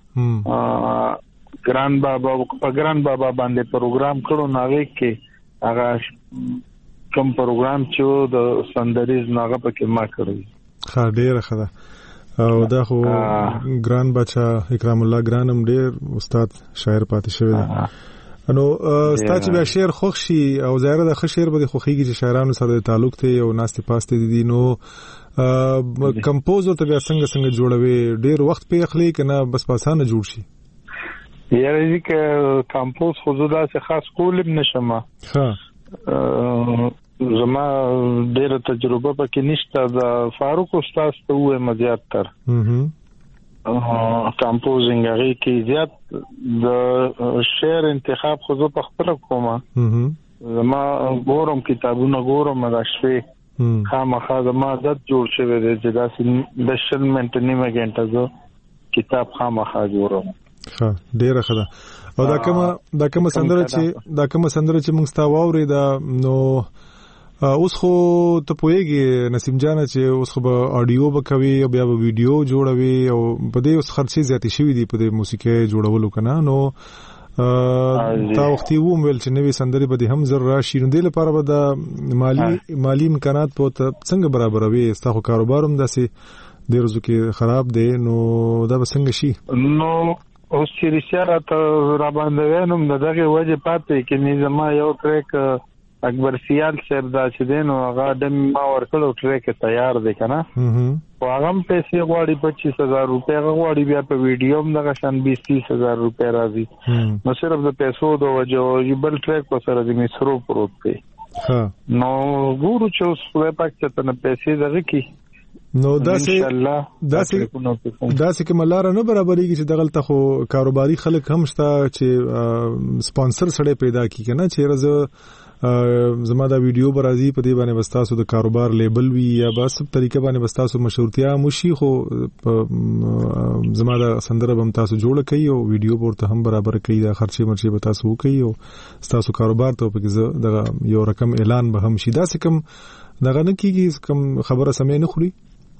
ګران بابا په ګران بابا باندې پروګرام کړو ناغه کې هغه کوم پروګرام چې د سندریز ناغه پکې ما کړی ښه ډیره ښه ده او دا خو ګران بچا اکرام الله ګرانم ډیر استاد شاعر پاتې شوی دی نو ستاسو بیا شعر خوښ شي او ظاهر د ښه شعر به خوخيږي چې شاعرانو سره تعلق ته او ناستې پاسته دي نو کمپوزر ته بیا څنګه څنګه جوړوي ډیر وخت په اخلي کنه بس پاسانه جوړ شي یاره دې ک کمپوز خو زدا څه خاص کولم نشم ها زما ډیر تجربه پکې نشته د فاروق استاد ته وې مزيات تر کمپوزینګ هغه کې زیات د شعر انتخاب خو زه په خپل کومه زما ګورم کتابونه ګورم غشوي خامخا زما عادت جوړ شوی دی چې دا د شل منټ نیمه غنټه زه کتاب خامخا جوړم ها ډیره ښه ده او دا کومه دا کومه سندره چې دا کومه سندره چې موږ ستا واوري دا نو اوس خو ته پوهیږي نسیم جان چې اوس خو به اډیو به کوي او بیا به ویډیو جوړوي او په دې اوس خرچې زیاتې شوې دي په دې موسیقي جوړولو کنه نو تا وختي ووم ویل چې نوې سندرې به هم زر راشي نو دې لپاره به د مالی مالی امکانات په څنګه برابروي ستاسو کاروبار هم داسې ډېر ورځو کې خراب دی نو دا به څنګه شي نو اوس چې رښتیا ته را باندې وینم دغه وجه پاتې کې نظام یو ټریک اکبر سیال صاحب دا چې دین او هغه د ما ورکړو ټریک تیار دی کنه او هغه پیسې غواړي پچیس هزار روپیا غواړي بیا په ویډیو هم دغه شان بیس تیس هزار روپیا راځي نو صرف د پیسو د وجه یو بل ټریک په سره د میسرو پروت دی نو ګورو چې اوس په پاک ته نه پیسې دغه کی نو داسې داسې داسې کوم لار نه برابرېږي چې دغلته خو کاروباري خلک هم شته چې سپانسر سره پیدا کی کنه چې رزه زما دا ویډیو برازي په دې باندې وستاسو د کاروبار لیبل وی یا بس په طریقه باندې وستاسو مشهورتیا موشي خو زما دا سندره بم تاسو جوړ کړئ او ویډیو ورته هم برابر کړئ دا خرچه مرچه به تاسو وکړئ او تاسو کاروبار ته په کې د یو رقم اعلان به هم شي دا څه کم دغه نه کیږي کم خبره سمې نه خوري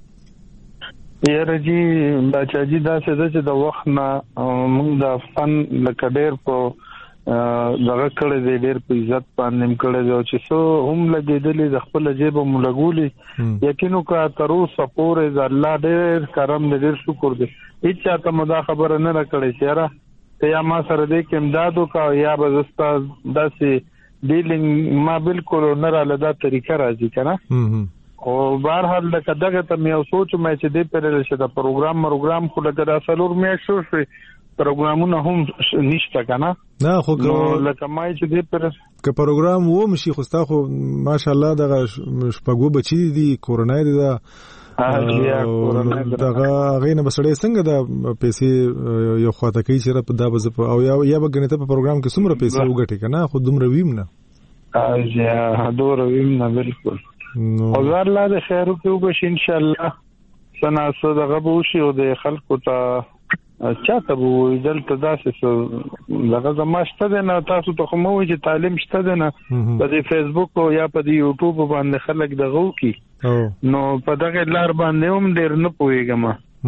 یاره جی بچا جی دا څه چې د وخت نه موږ د فن لکه ډېر په دغه کړه دې ډېر په عزت باندې کړه چې سو هم لګېدلې د خپل جيب مو لګولې یقینو کا تر اوسه پورې ز الله ډېر کرم دې شکر دې هیڅ ته مدا خبره نه راکړې چیرې ته یا ما سره دې کې امدادو کا یا بزستا داسې ډیلینګ ما بالکل نه را لدا طریقه راځي کنه او بهر حال دغه ته مې سوچ مې چې دې پرې شه دا پروګرام پروګرام خو لګا اصلور مې شو شي پروګرامونه هم نشته کنه نه خو لکه مای چې دې پر که پروګرام و مشي خو تاسو ماشاءالله دغه شپږو بچی دي کورونای دي دا دغه غینه بسړې څنګه د پیسې یو خواته کوي چې دا به او یا به غنته په پروګرام کې څومره پیسې وګټي کنه خو دومره ویم نه اجازه دومره ویم نه بالکل او زار لا د خیر کې وبش ان شاء الله سنا سو دغه بوشي او د خلکو ته چاته وو دلته داسې لږه زماشته نه تاسو ته کوم وی چې تعلیم شته نه په دې فیسبوک او یا په دې یوټیوب باندې خلک دغه وکي نو په دغه لار باندې هم ډیر نه پويګم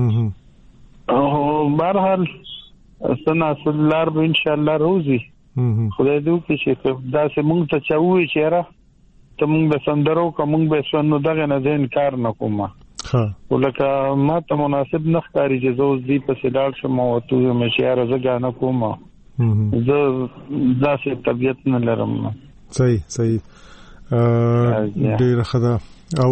او بهرحال سنا سلار به ان شاء الله روزي خدای دې وکړي چې داسې مونږ ته چاوي چې را ته مونږ به سندرو کوم به سنو دغه نه ځین کار نکوم ها ولکه ما ته مناسب نه ښکاری چې زه دې په سیدال شم او ته مې شعر زګا نه کوم زه داسې طبيعت نه لرم صحیح صحیح ډیر خدا او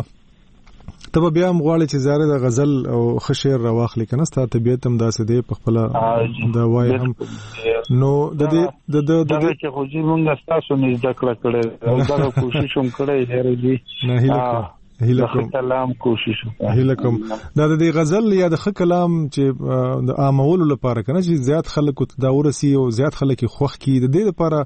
ته بیا هم غواړي چې زاره د غزل او خشیر راواخلي کنه ستاسو طبيعت هم داسې دی په خپل دا وای هم نو د دې د د د چې خو جی مونږ تاسو نه ذکر کړل او دا کوشش هم کړی دی نه هیله هیله کلام کوشش هیله کوم دا د غزل یا د خ کلام چې د عامولو لپاره کنه چې زیات خلک دا ورسي او زیات خلک خوخ کی د دې لپاره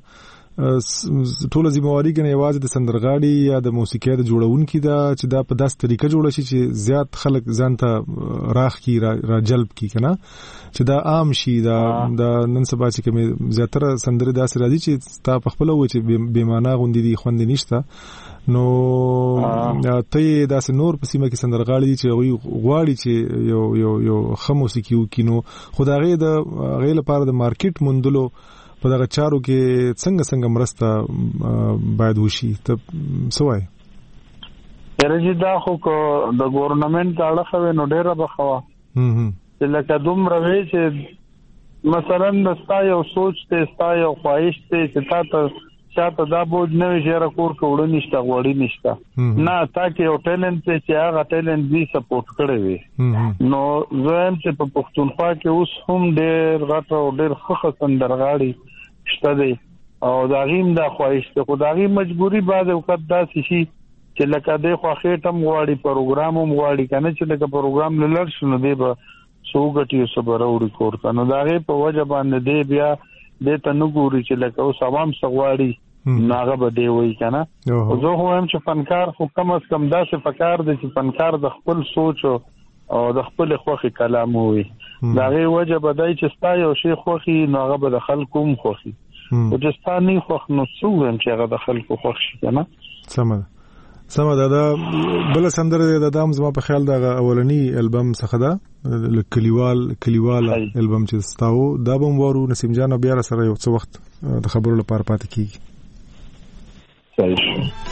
ټول ذمہواری کنه یوازې د سندرغاړي یا د موسیقي د جوړونکو دا چې دا په داس طریقه جوړ شي چې زیات خلک ځانته راخ کی را جلب کی کنه چې دا عام شي دا د نن سبا چې کوم زیاتره سندره داس راځي چې تا په خپل و چې بے معنا غوندي دي خوند نشته نو ته داس نور په سیمه کې سندرغاړي چې غواړي چې یو یو یو خموسیقي وکینو خدای د غیله لپاره د مارکیټ مندلو په دغه چارو کې څنګه څنګه مرسته باید وشي ته سوای درجه دا خو کو د ګورنمنت اړه نو ډیره بخوا چې لکه دومره وی چې مثلا د ستایو سوچ ته ستایو خواهش ته چې تاسو چاته دا بوج نه ویره کور کوړ نشته غوړی نشته نه تا کې یو ټیلنټ چې هغه ټیلنټ دې سپورټ کړی وي نو زم چې په پښتونخوا کې اوس هم ډېر غټ او ډېر ښه سندرغاړي شته دي او دا غیم د خواهش ته خدای مجبوری بعد وخت داسې شي چې لکه د خو خېټم غواړي پروګرام هم غواړي کنه چې لکه پروګرام لړ شنو دی به سوګټي صبر او ریکورډ کنه دا غي په وجه باندې دی بیا د تنګوري چې لکه اوس عوام سغواړي ناغه به دی وای کنه او زه هم چې فنکار خو کم از کم داسې فکر دي چې فنکار د خپل سوچ او د خپل خوخي کلام وي دا غي وجه بدای چې ستا یو شی خوخي ناغه به د خلکو هم خوخي او چې ستا نه خوخ نو څو هم چې هغه د خلکو خوښ شي کنه سم سم دا دا بل سندره د دام زما په خیال دا اولنی البم څخه دا کلیوال کلیوال البم چې ستاو دا بم ورو نسیم جان بیا سره یو څه وخت د خبرو لپاره پاتې کیږي صحیح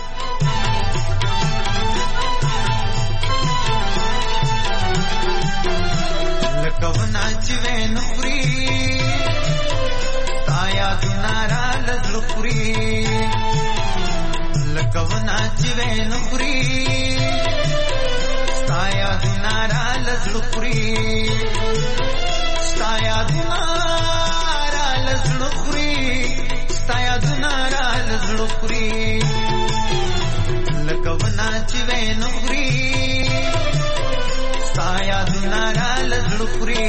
لکونا چې نخري تایا دنارا لذخري لکونا چې نخري تایا دنارا لذخري تایا دنارا لذخري تایا دنارا لذخري لکونا چې نخري تایا دنارا لذخري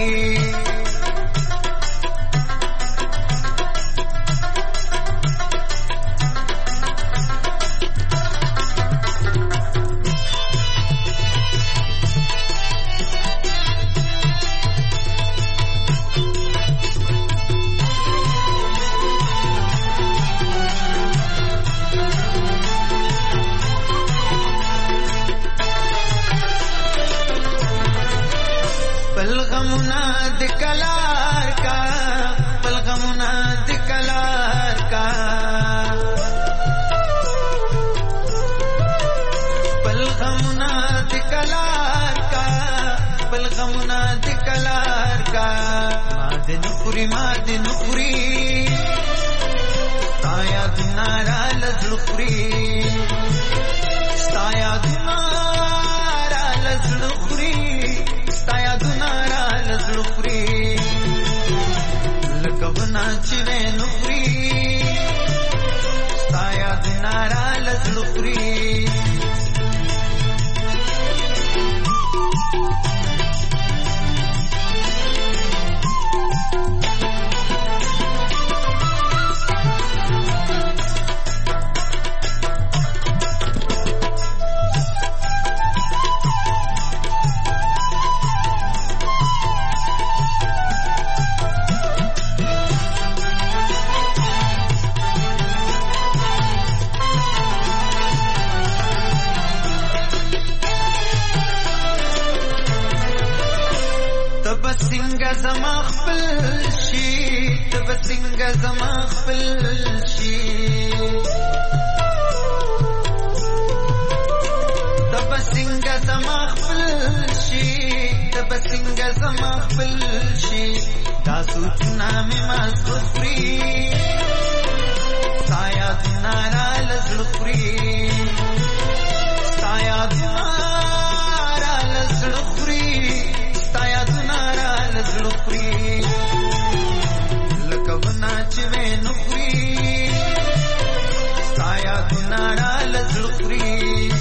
पलगमुना दिकलार का पलगमुना दिकलार का पलगमुना दिकलार का पलगमुना दिकलार का मादिनुपुरी मादिनुपुरी ताया दुनारा लज़लुपुरी ताया दुनारा लज़लुपुरी ताया दुनारा लज़लुपुरी लकबना चिवे नुपुरी ताया दुनारा लज़लुपुरी زما خپل شي تب څنګه زما خپل شي تب څنګه زما خپل شي تب څنګه زما خپل شي دا سوچنا مې ما سخري سایا دنارا لزړخري سایا دنارا لزړخري سایا دنارا لزړخري لکه ونا چې وینخري سایا دنارا لزړخري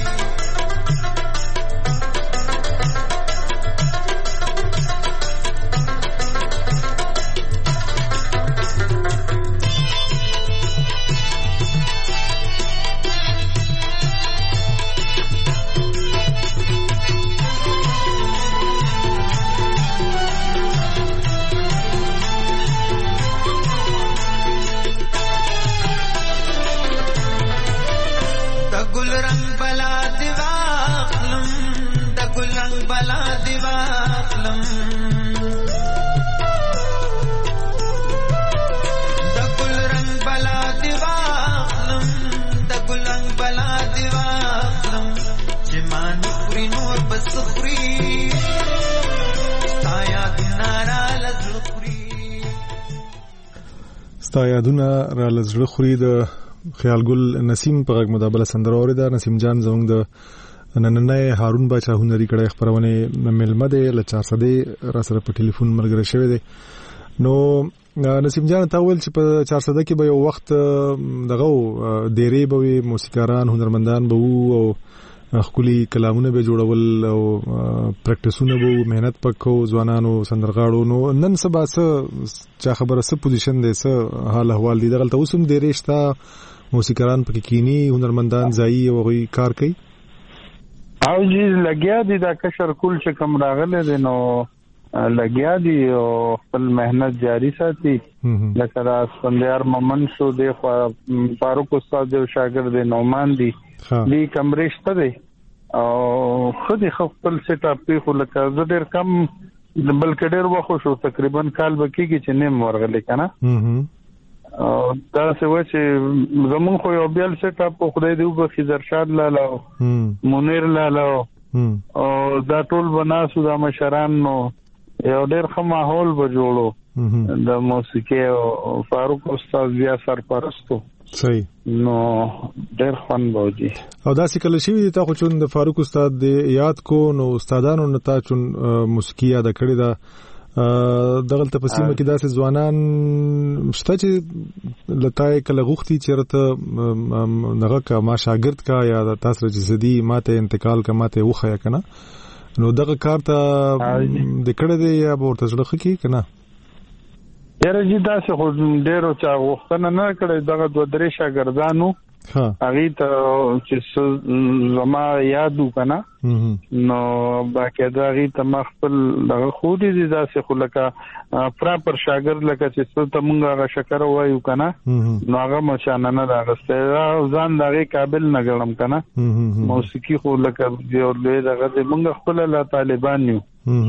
ستا یادونه را لزړه خوري د خیال ګل نسیم په غږ مدابله سندره اوریده. نسیم جان زموږ د نننۍ هارون باچا هنري کړه خبرونه ملمه ده ل چار سده را سره په ټلیفون ملګری شوی دی. نو نسیم جان تا ول چې په چار سده کې به یو وخت دغه ډېرې به موسیقاران هنرمندان به وو او خولي کلامونه به جوړول او پریکټیسونه به مهنت پکو ځوانانو سندرغاړو. نو نن سبا څه چا خبره څه پوزیشن دی څه حال احوال دی دغه اوسم ډېرې شته موسیقاران پکې کینی هنرمندان ځای او غوي کار کوي او جی لګیا دي دا کشر کول چې کوم راغله دي نو لګیا دي او خپل مهنت جاری ساتي. لکه دا سندیار ممن شو دی فاروق استاد او شاګرد نومان دي دی کمرشته دی او خودي خپل سیټ اپ خو لکه زه ډېر کم بلکې ډېر وخت شو تقریبا کال بکیږي چې نیم ورغلی کنه او دا څه و چې زمون خو یو بیل سیټ اپ خدای دی وب خزرشاد لاله منیر لاله او دا ټول بناسو د مشران نو یو ډېر ښه ماحول به جوړو د موسیقي او فاروق استاد بیا سرپرستو صحیح نو ډېر خوند بوجي او دا څه کله شي ته خو چون د فاروق استاد د یاد کو نو استادانو نتا چون موسیقي یاد کړی دا دغه تپسیمه کې داسې ځوانان شته چې لتاي کله غوختي چیرته دغه کا ما شاګرد کا یا تاسو چې زدي ماته انتقال کا ماته وخیا کنه نو دغه کار ته د کړه دی یا ورته ځړخ کی کنه یاره جی داسې خو ډېرو چا غوښتنه نه کړې دغه دوه درې شاګردانو هغې ته چې زما یاد وکنه نو باقاعده هغې ته ما خپل دغه ښودې دي داسې خو لکه پراپر شاګرد لکه چې څه ته مونږ هغه شکر ووایو کنه نو هغه مو چانه نه راغستی ځان د هغې قابل نه ګڼم کنه موسیقي خو لکه یو لوی دغه دی مونږ خپله لا طالبان یو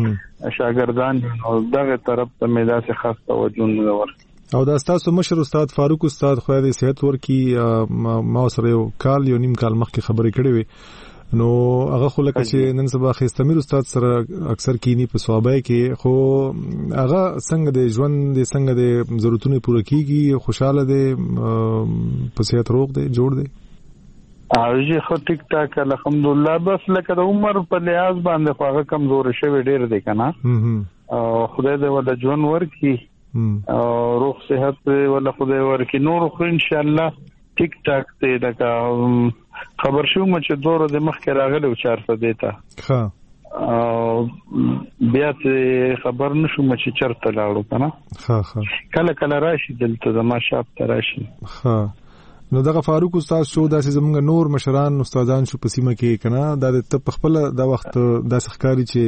شاګردان نو دغه طرف ته مې داسې خاص توجه نه ورکړه. او دا تاسو مشر استاد فاروق استاد خو دې صحت ورکی ما سره یو کال یو نیم کال مخکې خبرې کړې وي نو هغه خو لکه چې نن سبا خستمیر استاد سره اکثر کینی په صوابای کې خو هغه څنګه د ژوند د څنګه د ضرورتونو پوره کیږي خوشاله دي په صحت روغ دي جوړ دي اوجه خو ټیک ټاک الحمدلله بس لکه د عمر په لحاظ باندې خو هغه کمزور شوی ډیر دی کنه او خدای دې ول ژوند ورکی او روغ صحت ول خدای ورکی نور خو ان شاء الله ټیک ټاک ته دا خبر شو مچ دوره د مخ کې راغلی او چارته دیتا ها او بیا ته خبر نشو مچ چرته لاړو کنه ها ها کله کله راشي دلته زما شاپ ته راشي ها نو دغه فاروق استاد شو داسې زمونږ نور مشران استادان شو پسیمه کې کنه دا د خپل د وخت د سخکاری چې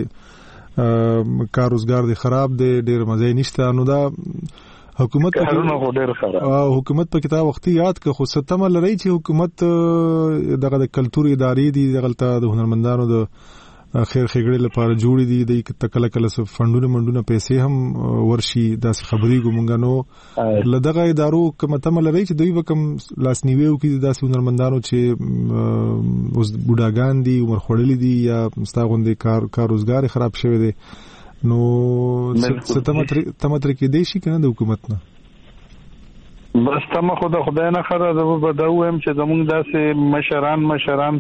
کار روزګار دی خراب دی ډیر مزه نشته نو دا حکومت کارونه ډیر خراب او حکومت په کتاب وختي یاد که خو ستمه لري چې حکومت دغه د کلتور ادارې دي دغه د هنرمندانو د خیر خېګړې لپاره جوړې دي د تکله کله څه فندونه منډونه پیسې هم ورشي داسې خبرې ګمونګه نو لدغه ادارو کومه تمه لري چې دوی به کوم لاسنیوي وکړي داسې هنرمندانو چې اوس بوډاګان دي عمر خوړلي دي یا مستغوندې کار کار روزګار خراب شوی دی نو څه تمه تر کې دی شي کنه د حکومت نه بس تمه خو د خدای نه خره د بدو هم چې زموږ داسې مشران مشران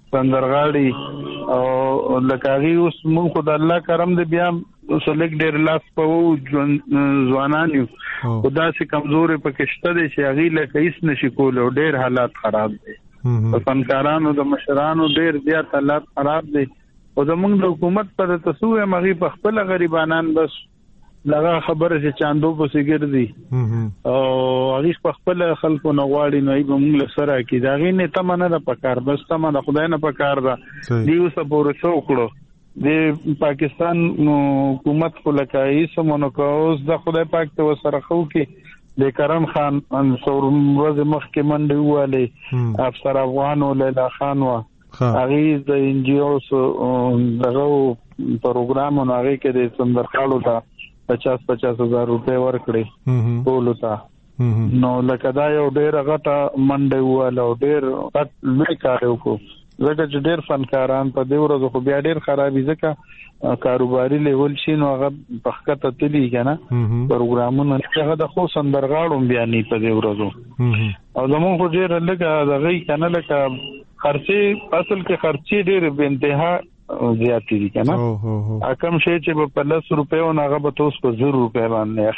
سندرغاړي او لکاغي اوس موږ خو د الله کرم دې بیا سلیک ډېر لاس په ځوانان یو خدا سي کمزوري پکشته دي چې اغي لکه هیڅ نشي کول او ډېر حالات خراب دي په فنکارانو د مشرانو ډېر زیات حالات خراب دي او زموږ د حکومت په تسوې مغي په خپل غریبانان بس لغه خبره چې چاندو په سګردي او هغه په خپل خلکو نغواړي نو ایبه موږ له سره کې دا غي نه تمنه نه پکار بس تمنه خدای نه پکار دا دیو سپور څو کړو د پاکستان حکومت خو لکای سمونو کوز د خدای پاک ته وسره خو کې د کرم خان انصور ورځ مخ کې منډه واله افسر افغان ولیلا خان وا هغه د ان جی اوس دغه پروګرام هغه کې د سندرخالو ته پچاس پچاس هزار روپے ورکړي ټول ته نو لکه دا یو ډېر غټه منډه واله او ډېر غټ لوی کار وکړو زګه چې ډېر فنکاران په دې ورځو خو بیا ډېر خرابې ځکه کاروباري لیول شي نو هغه پخکته تلی کنه پروګرامونه هغه د خو سندرغاړو بیا نه په دې ورځو او زموږ خو ډېر لګه دغه کنه لکه خرچي اصل کې خرچي ډېر به انتها زیات دي کنه اکم شي چې په لس روپے او هغه به تاسو په زر روپے باندې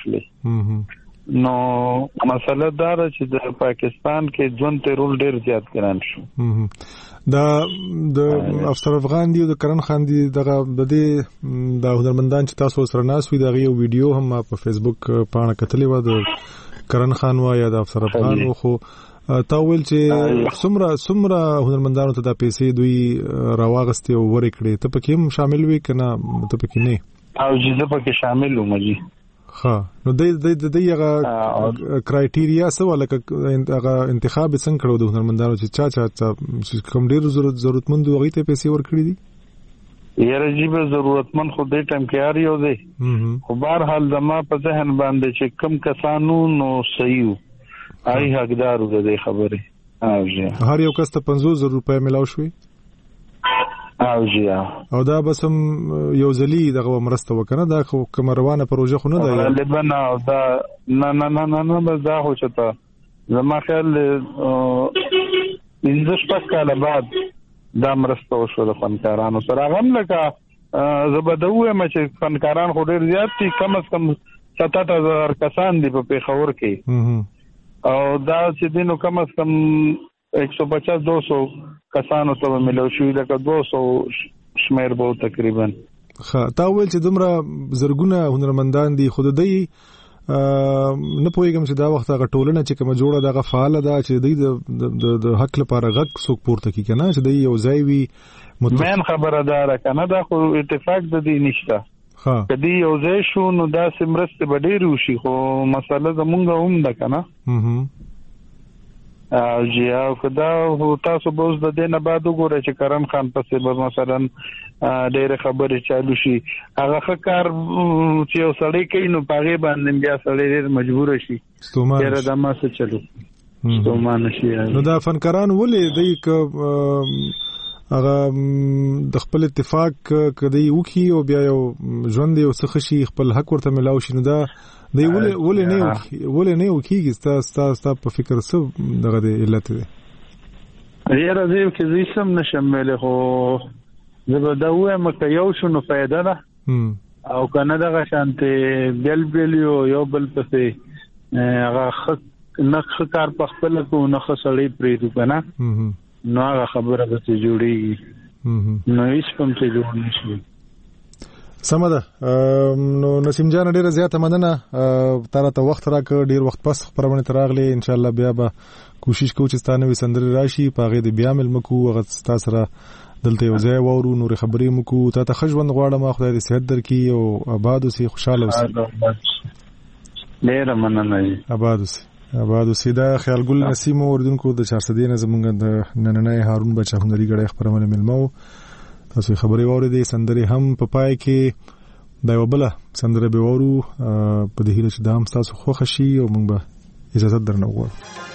اخلي نو مسله دا چې د پاکستان کې ژوند ته رول ډیر زیات ګران شو دا د افسر افغان دی او د کرن خان دی دغه د دې د هنرمندان چې تاسو سره ناس وي دغه یو ویډیو هم په فیسبوک پاڼه کتلې و د کرن خان وا یا د افسر افغان خو تا ویل چې څومره څومره هنرمندانو ته د پیسې دوی راواغستې او ورکړي ته پکې هم شامل وي کنه ته پکې نه او چې ته پکې شامل و مجي ها نو د د د یغه کرایټیریا څه ولکه هغه انتخاب څنګه کړو د هنرمندانو چې چا چا کوم ډیر ضرورت ضرورتمند وغه ته پیسې ورکړي دي یاره جیبه ضرورتمند خو دې ټیم کې اړ یو دی خو بهر حال زما په ذهن باندې چې کم کسانو نو صحیح آی حقدار د دې خبره او جی هر یو کس ته پنځوس زره روپے ملاو شوي او جی او دا بس هم یو ځلی دغه مرسته وکنه دا خو کوم روانه پروژه خو نه ده لبنان او دا نه نه نه نه نه بس دا خو چته زما خیال پنځه شپږ کاله بعد دا مرسته وشو د فنکارانو سره هم لکه زبدوه مې چې فنکاران خو ډیر زیات دي کم از کم ستاسو هزار کسان دي په پیښور کې او دا چې دینو کم از کم ایک سو پچاس دو سو کسانو ته ملو شوې لکه دو سو شمیر به تقریبا ښه تا ویل چې دومره زرګونه هنرمندان دي خود دی نه پوهیږم چې دا وخت هغه ټولنه چې کوم جوړه دغه فعال ده چې د د حق لپاره غږ څوک پورته کوي کنه چې دی یو ځای وي مطمئن خبردار کنه دا خو اتفاق د دې نشته ها کدی یو ځای شو نو دا سمرسته بډیر وشي خو مسله زمونږ هم ده کنه او جی او کدا تاسو به د دې نه بعد وګورئ چې کرم خان پسې به مثلا ډېر خبرې چالو شي هغه خکار چې یو سړی کوي نو پاغه باندې بیا سړی ډېر مجبور شي ډېر د ما څه چلو ستومان شي نو دا فنکاران ولې دی ک هغه د خپل اتفاق کدی وکي او بیا یو ژوند یو څه شي خپل حق ورته ملاو شي نو دا دی ولې ولې نه وکي ولې نه وکيږي ستا ستا په فکر څه دغه دی علت دی یاره دې کې زه سم نشم مله خو زبدوه مکه یو شنو فائدہ ده او کنه دغه شانته بل بل یو بل پسې هغه نخ کار په خپل کو نخ سړی پریدو کنه نو هغه خبره به ته جوړیږي نو هیڅ کوم څه جوړ نشي سم ده نو نسیم جان ډیره زیاته مننه تر ته وخت راکړ ډیر وخت پس خبرونه تراغلي ان شاء الله بیا به کوشش کوو چې ستانه وسندري راشي پاغه د بیا مل مکو هغه تاسو سره دلته یو ځای وورو نور خبرې مکو ته ته خجوند غواړم خدای دې صحت درکړي او آباد اوسې خوشاله اوسې ډیره مننه آباد اوسې آباد اوسې دا خیالګل نسیم اوردونکو د چارسدې نه زمونږ د نننې هارون بچا هنري غړي خبرونه ملمو تاسو خبرې واورېدې سندرې هم په پای کې دا یو بل سندره به وورو په دې هیله چې دا هم تاسو خوښ شي او موږ به اجازه درنه وغواړو.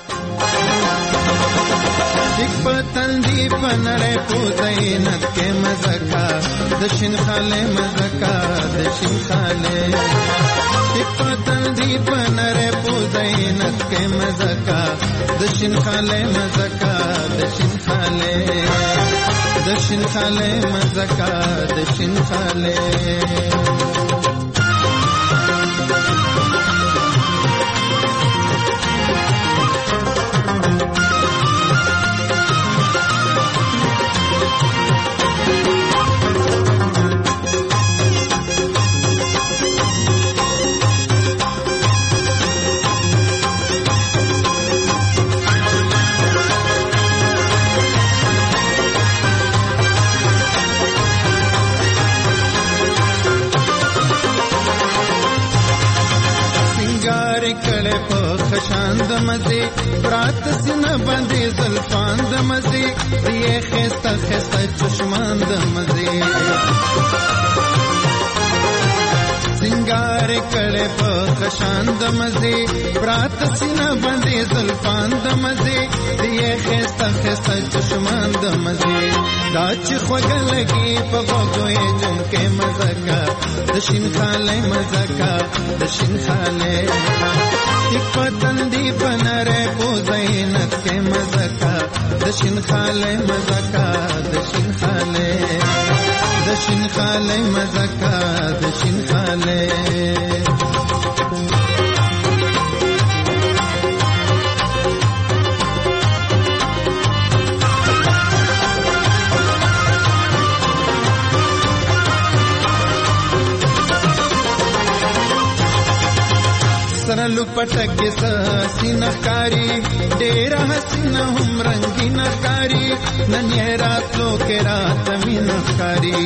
پتندی پنړې پوزې نکه مزکا دشین خاله مزکا دشین خاله پتندی پنړې پوزې نکه مزکا دشین خاله مزکا دشین خاله دشین خاله مزکا دشین خاله خشاند مزي برات سینه باندې زلفان د مزي ریه خسته خسته چشمان د مزي سنگار کړه په خشاند مزي برات سینه باندې زلفان د مزي ریه خسته خسته چشمان د مزي دا چې خوګلګي په وګوي جون کې مزکا د شین خاله مزکا د شین خاله پتندی پنره پوزې نکه مزکا دشین خاله مزکا دشین خاله دشین خاله مزکا دشین خاله سرلو پټکه سینه کاری ډېر حسینه هم رنگینه کاری نن یې راتلو کې رات مینه کاری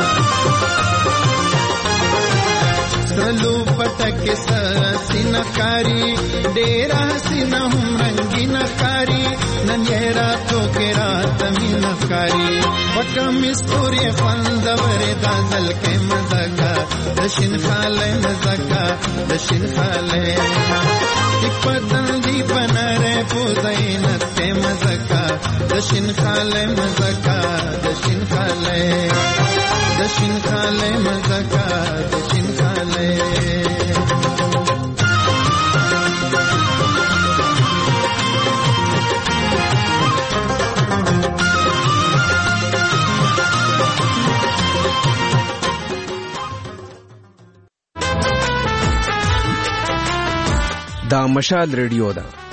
سرلو پټکه سینه کاری ډېر حسینه هم رنگینه کاری نن یې راتلو کې رات مینه کاری پټم استوري خوند ورې دازل کې مزکا دشین خاله مزکا دشین خاله پتندی پنره پوزې نکه مزکا دشین خاله مزکا دشین خاله دشین خاله مزکا دشین خاله دا مشال ریډیو ده